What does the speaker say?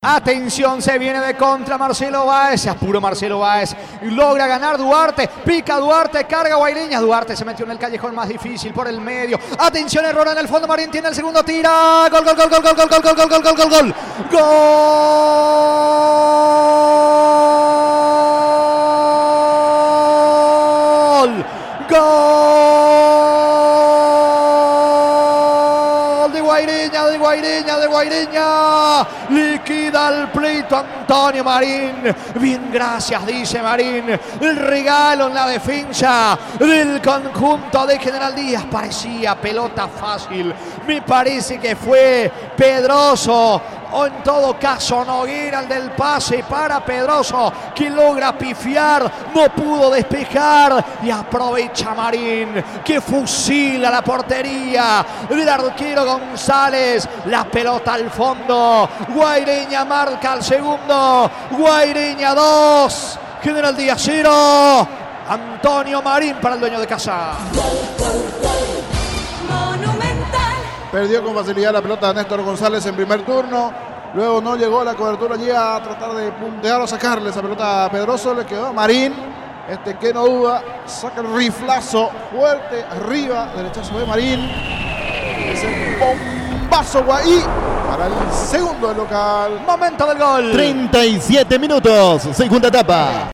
Atención, se viene de contra Marcelo Báez, se apuró Marcelo Báez, logra ganar Duarte, pica Duarte, carga Guairiñas, Duarte se metió en el callejón más difícil por el medio. Atención, error en el fondo, Marín tiene el segundo, tira, gol, gol, gol, gol, gol, gol, gol, gol, gol, gol, gol, gol, gol, gol de Guairiña, de Guairiña, de Guairiña, liquida el pleito Antonio Marín. Bien, gracias, dice Marín. El regalo en la defensa del conjunto de General Díaz. Parecía pelota fácil. Me parece que fue Pedroso, o en todo caso Noguera, el del pase para Pedroso, que logra pifiar, no pudo despejar y aprovecha Marín, que fusila la portería del arquero González. La pelota al fondo, Guairiña marca el segundo, Guairiña 2, General Díaz 0, Antonio Marín para el dueño de casa. Perdió con facilidad la pelota de Néstor González en primer turno. Luego no llegó a la cobertura allí a tratar de puntear o sacarle esa pelota a Pedroso. Le quedó a Marín. Que no duda, saca el riflazo fuerte arriba. Derechazo de Marín. Es el bombazo Guaí para el segundo del local. Momento del gol. 37 minutos, segunda etapa.